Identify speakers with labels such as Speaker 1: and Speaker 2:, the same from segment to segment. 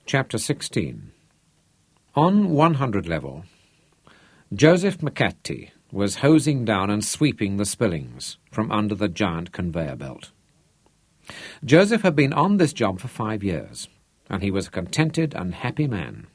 Speaker 1: Chapter 16. On 100 level, Joseph McCarthy was hosing down and sweeping the spillings from under the giant conveyor belt. Joseph had been on this job for 5 years, and he was a contented and happy man.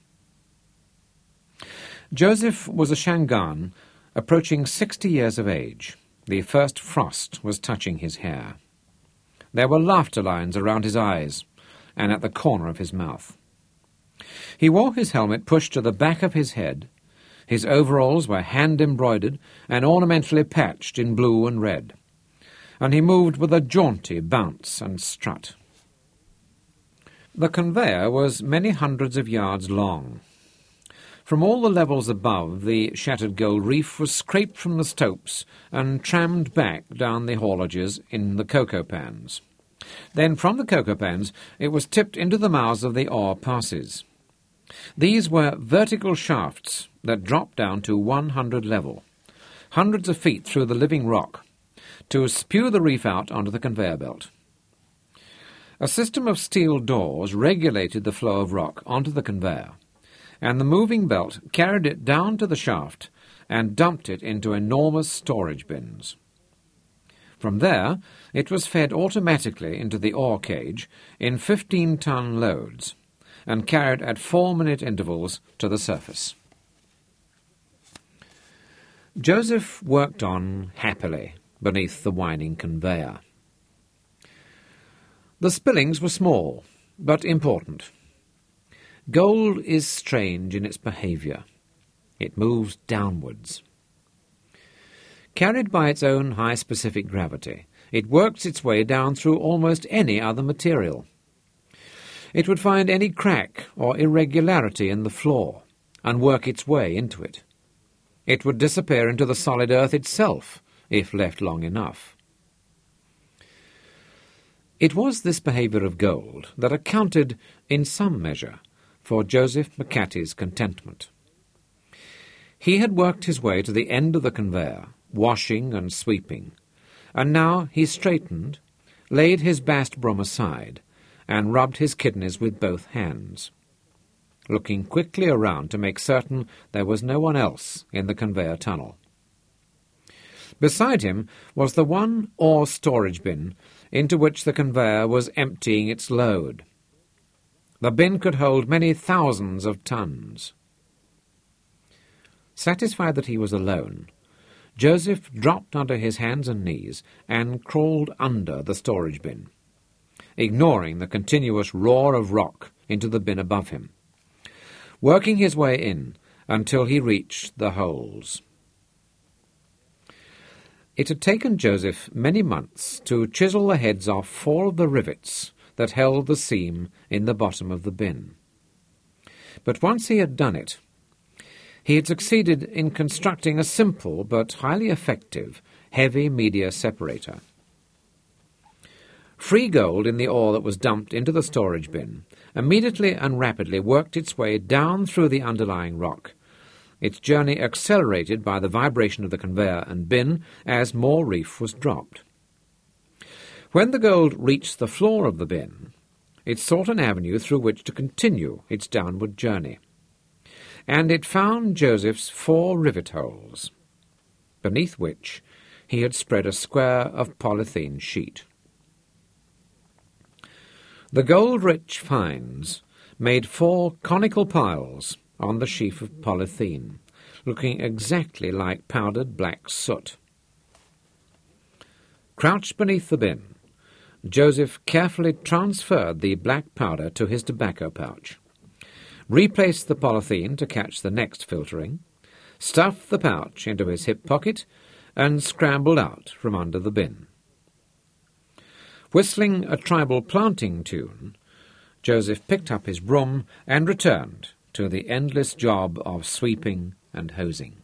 Speaker 1: Joseph was a Shangaan, approaching 60 years of age. The first frost was touching his hair. There were laughter lines around his eyes and at the corner of his mouth. He wore his helmet pushed to the back of his head. His overalls were hand-embroidered and ornamentally patched in blue and red, and he moved with a jaunty bounce and strut. The conveyor was many hundreds of yards long. From all the levels above, the shattered gold reef was scraped from the stopes and trammed back down the haulages in the cocoa pans. Then from the cocoa pans it was tipped into the mouths of the ore passes. These were vertical shafts that dropped down to 100 level, hundreds of feet through the living rock, to spew the reef out onto the conveyor belt. A system of steel doors regulated the flow of rock onto the conveyor, and the moving belt carried it down to the shaft and dumped it into enormous storage bins. From there, it was fed automatically into the ore cage in 15-ton loads and carried at 4-minute intervals to the surface. Joseph worked on happily beneath the whining conveyor. The spillings were small, but important. Gold is strange in its behaviour. It moves downwards. Carried by its own high specific gravity, it works its way down through almost any other material. It would find any crack or irregularity in the floor and work its way into it. It would disappear into the solid earth itself, if left long enough. It was this behaviour of gold that accounted, in some measure, for Joseph McCarthy's contentment. He had worked his way to the end of the conveyor, washing and sweeping, and now he straightened, laid his bast broom aside, and rubbed his kidneys with both hands, looking quickly around to make certain there was no one else in the conveyor tunnel. Beside him was the one ore storage bin into which the conveyor was emptying its load. The bin could hold many thousands of tons. Satisfied that he was alone, Joseph dropped onto his hands and knees and crawled under the storage bin, ignoring the continuous roar of rock into the bin above him, working his way in until he reached the holes. It had taken Joseph many months to chisel the heads off 4 of the rivets that held the seam in the bottom of the bin. But once he had done it, he had succeeded in constructing a simple but highly effective heavy media separator. Free gold in the ore that was dumped into the storage bin immediately and rapidly worked its way down through the underlying rock, its journey accelerated by the vibration of the conveyor and bin as more reef was dropped. When the gold reached the floor of the bin, it sought an avenue through which to continue its downward journey, and it found Joseph's 4 rivet holes, beneath which he had spread a square of polythene sheet. The gold-rich finds made 4 conical piles on the sheaf of polythene, looking exactly like powdered black soot. Crouched beneath the bin, Joseph carefully transferred the black powder to his tobacco pouch, replaced the polythene to catch the next filtering, stuffed the pouch into his hip pocket, and scrambled out from under the bin. Whistling a tribal planting tune, Joseph picked up his broom and returned to the endless job of sweeping and hosing.